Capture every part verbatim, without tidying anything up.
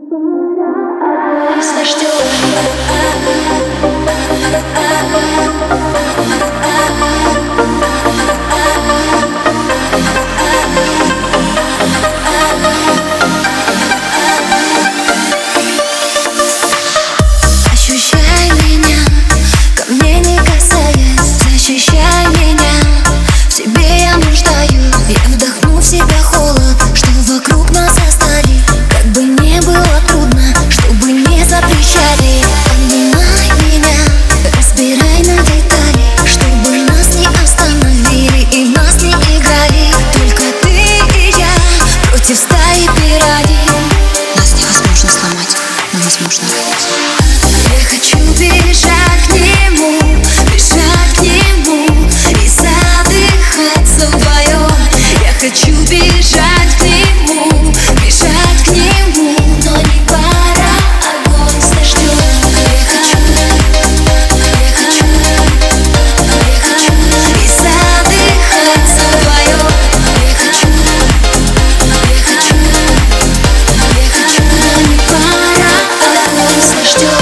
Ощущай меня, ко мне не касаясь, защищай меня, в тебе я нуждаюсь. Я вдохну в себя холод, что вокруг нас остались. Как бы не было трудно, чтобы не запрещали. Обнимай меня, разбирай на детали, чтобы нас не остановили и в нас не играли. Только ты и я против стаи пираний. Нас невозможно сломать, но возможно. Я хочу бежать к нему, бежать к нему и задыхаться вдвоем. Я хочу бежать к нему, бежать к нему, но не пора, огонь с дождем. Я хочу, я хочу, я хочу и задыхаться вдвоем. Я хочу, я хочу, я хочу, но не пора, огонь с дождем.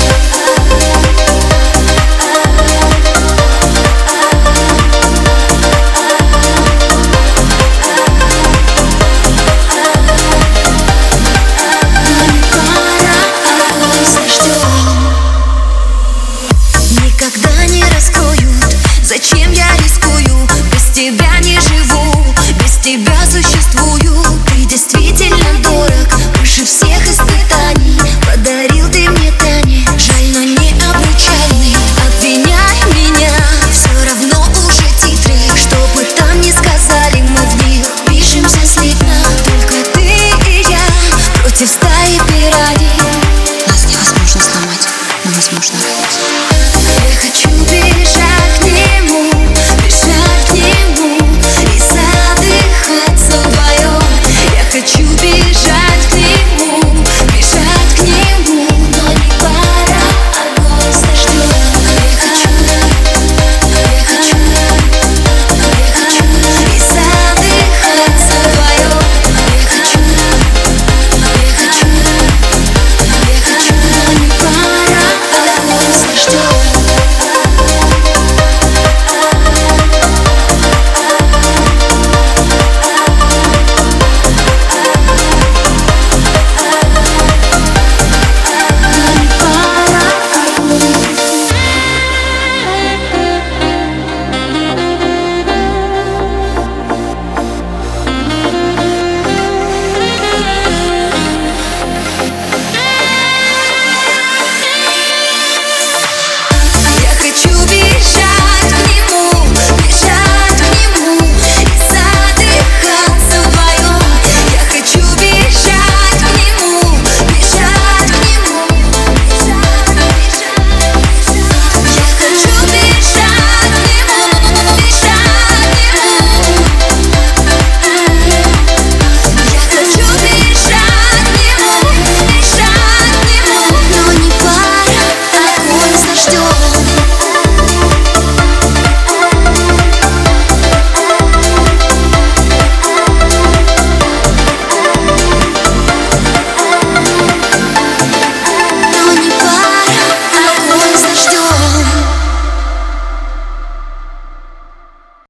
Никогда не раскроют, зачем я рискую. Без тебя не живу, без тебя существую. Ты действительно дорог, выше всех испытаний. Подарил ты мне танец, жаль, но не обручальный. Обвиняй меня, все равно уже титры. Что бы там ни сказали, мы в них пишемся слитно. Только ты и я против стаи пираний. Нас невозможно сломать, но возможно. Я хочу бежать к нему, бежать к нему и задыхаться вдвоем. Я хочу бежать.